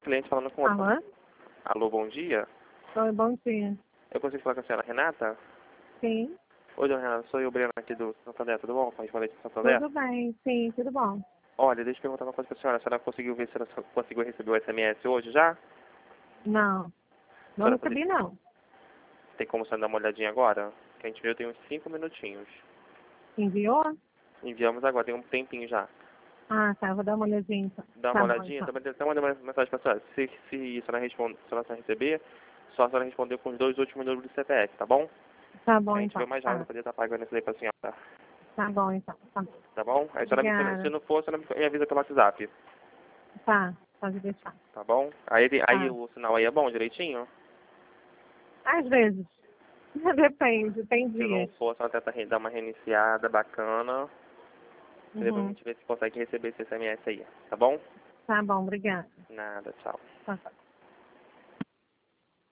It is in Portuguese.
cliente falando com outro. Alô? Alô, bom dia. Oi, bom dia. Eu consigo falar com a senhora Renata? Sim, Oi, dona Renata, sou eu, Breno, aqui do Santander, tudo bom? Correspondente do Santander? tudo bem. Sim, tudo bom. Olha, deixa eu perguntar uma coisa pra senhora. A senhora conseguiu ver se ela conseguiu receber o SMS hoje já? Não, não Senhora, recebi não. tem como você dar uma olhadinha agora? Que a gente viu tem uns 5 minutinhos. Enviou? Enviamos agora, tem um tempinho já. Ah, tá, vou dar uma olhadinha então. Dá uma Tá bom, olhadinha, então. também mandei uma mensagem pra senhora. Se a senhora receber, só a senhora responder com os 2 últimos números do CPF, tá bom? Tá A bom, gente vê então. mais rápido Tá, pra poder estar pagando isso aí pra senhora. tá bom, então. Tá, Tá bom? Aí se obrigada. não for, a senhora me avisa pelo WhatsApp. Tá, pode deixar. Tá bom? Aí Tá. o sinal aí é bom, direitinho? Às vezes. Depende, tem Se não dias. for, a senhora tenta dar uma reiniciada bacana. E depois a Uhum. gente vê se consegue receber esse SMS aí. Tá bom? Tá bom, obrigada. Nada, tchau. Tá, tá.